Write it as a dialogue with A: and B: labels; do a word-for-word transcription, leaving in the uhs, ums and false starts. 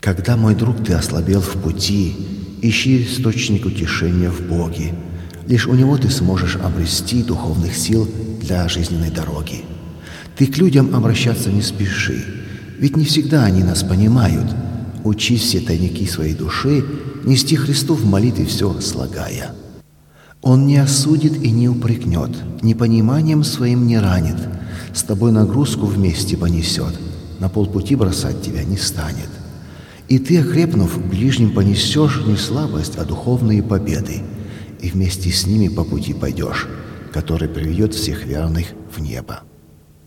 A: Когда, мой друг, ты ослабел в пути, ищи источник утешения в Боге. Лишь у Него ты сможешь обрести духовных сил для жизненной дороги. Ты к людям обращаться не спеши, ведь не всегда они нас понимают. Учись все тайники своей души нести Христу в молитве все слагая. Он не осудит и не упрекнет, непониманием своим не ранит, с тобой нагрузку вместе понесет, на полпути бросать тебя не станет. И ты, окрепнув, ближним понесешь не слабость, а духовные победы, и вместе с ними по пути пойдешь, который приведет всех верных в небо.